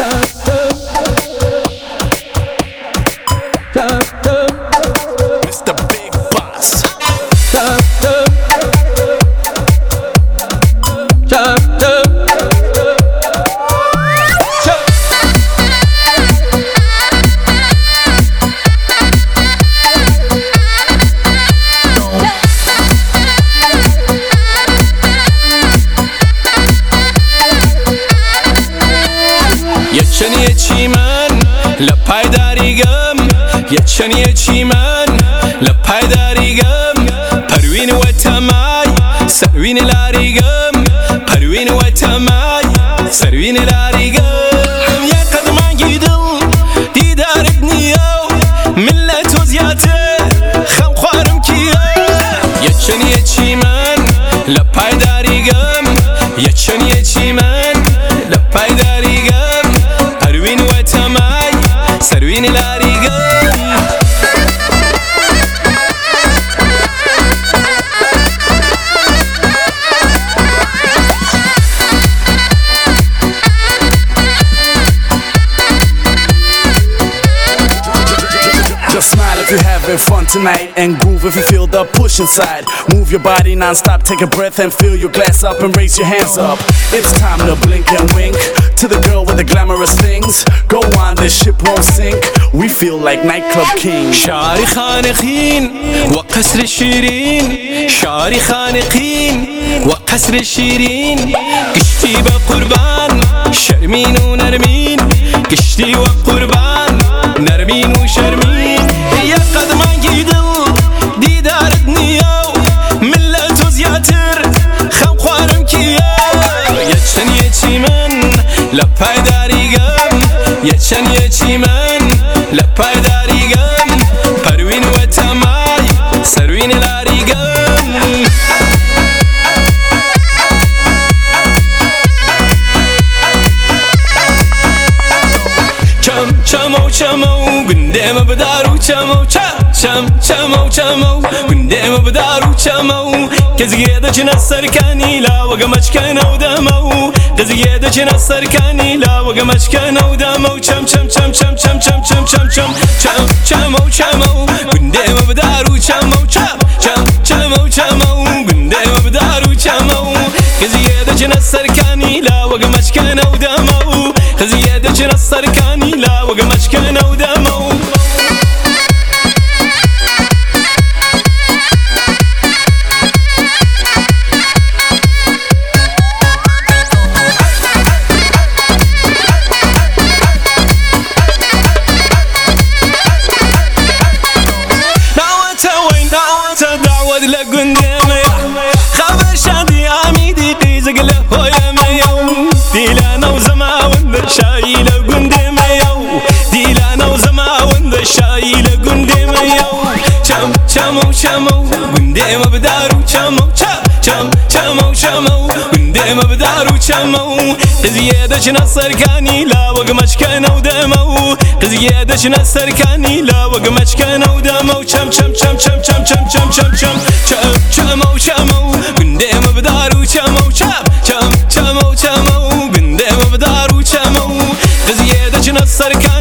Mr. Big Boss. یچی من لپای داریگم یچی من لپای داریگم پروین و تمای سروین لاریگم پروین و تمای سروین لاریگم یا قدمانگی دل دیدارت نیو ملت و زیاده خم خوارم کیو یچی من لپای داریگم یچی من لپای داریگم پروین و تمای سروین لاریگم Just smile if you're having fun tonight, and groove if you feel the push inside. Move your body non-stop, take a breath and fill your glass up and raise your hands up. It's time to blink and wink to the girl with the glamorous things. Go on, this ship won't sink. We feel like nightclub kings. شعری خانقین و قصر شیرین شعری خانقین و قصر شیرین گشتی به قربان شرمین و نرمین گشتی و قربان نرمین و شرمین یا قدمانگی دل دیدارت نیو ملت و زیاتر خم خوارم کیو یچی من لپای داریگم یچی من لپای داریگم پروین و تمای سروین لاریگم چمو گندم بدارو چمو گندم بدارو چمو کزیده چنا سرکانی لا وگمچ کنو دمو کزیده چنا سرکانی لا وگمچ کنو دمو چمو گندم بدارو چمو گندم بدارو چمو کزیده چنا سرکانی لا وگمچ کنو دمو کزیده چنا سرکانی لا وگمچ کنو دمو دعوت لقندامي خبر شادي عميدي قيزق له يوم ديلانا وزماون شاي لقندامي ديلانا وزماون شاي لقندامي شمو قندام بدارو شمو قندام بدارو شمو قزيادة نصر كاني لا وقمش كانوا دمو قزيادة نصر كاني لا وقمش كانوا دمو شمو قندام بدارو شمو قندام بدارو شمو قزيادة نصر كاني